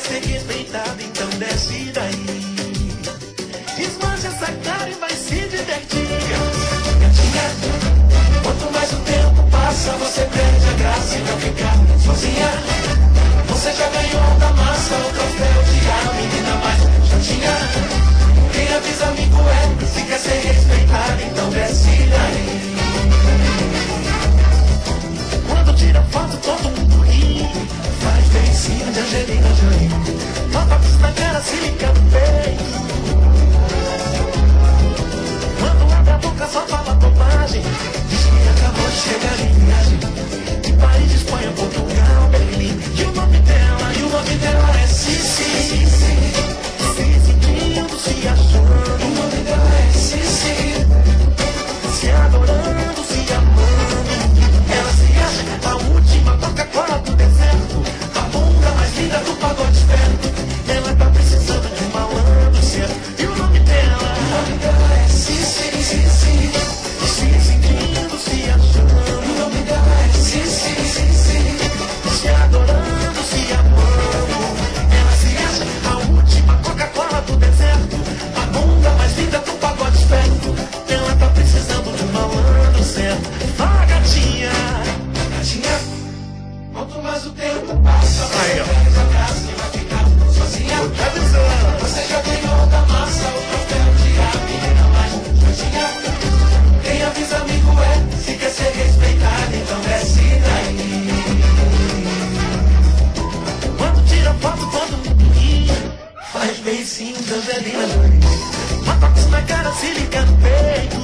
ser respeitada, então desce daí. Desmancha essa cara e vai se divertir. Gatinha, quanto mais o tempo passa, você perde a graça e vai ficar sozinha. Você já ganhou da massa o troféu de a menina mais chatinha. Quem avisa amigo é, se quer ser respeitada, então desce daí. Quando tira foto todo mundo ri, faz beicinho de Angelina Jolie. Botox na cara, se liga no peito. Quando abre a boca só fala bobagem. Diz que acabou de chegar em viagem de Paris, Espanha, Portugal, Berlim. E o nome dela é Cici. Se sentindo, se achando. O nome dela é Cici. Se adorando, se amando. Ela se acha a última Coca-Cola do deserto, a bunda mais linda do pagode esperto. Ela tá precisando de um malandro certo. E o nome dela é Cici. Se sentindo, se achando. O nome dela é Cici. Se adorando, se amando. Ela se acha a última Coca-Cola do deserto, a bunda mais linda do pagode esperto. Ela tá precisando de um malandro certo. Fala, gatinha. Gatinha, quanto mais o tempo passa, você perde a graça e vai ficar sozinha. Você já ganhou da massa o troféu de a menina mais chatinha. Quem avisa amigo é, se quer ser respeitada, então desce daí. Quando tira foto todo mundo ri, faz beicinho da Angelina Jolie. Botox na cara, se liga no peito.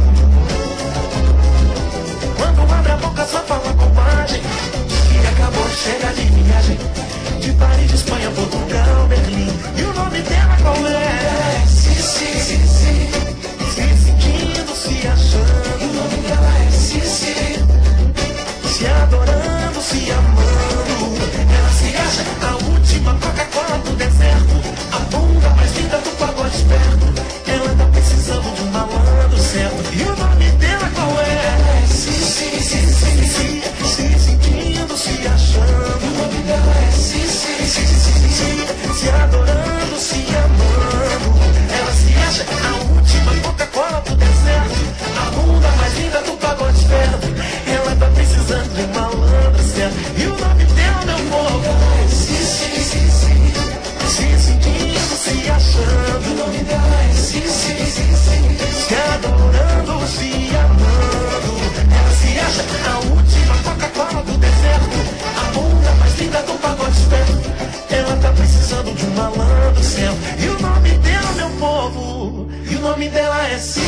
Quando abre a boca só fala bobagem. Que acabou de chegar de viagem de Paris, Espanha, Portugal, Berlim. E o nome dela qual é? Cici. Se sentindo, se achando. O nome dela é Cici. Se adorando, se amando. Ela se acha a última Coca-Cola do deserto, a bunda mais linda do pagode esperto. Ela tá precisando de um malandro certo. E o nome dela qual é? Cici. Se sentindo, se achando. O nome dela é Cici. Se adorando, se amando. Ela se acha a última Coca-Cola do deserto, a bunda mais linda do pagode esperto. Ela tá precisando de um malandro certo. E o nome dela, meu povo, é Cici. Se sentindo, se achando. O nome dela é Cici. Se adorando, se amando. Ela se acha a última Coca-Cola do deserto, a bunda mais linda do pagode esperto. Ela tá precisando de um malandro certo. E o nome dela, meu povo, e o nome dela é Cici.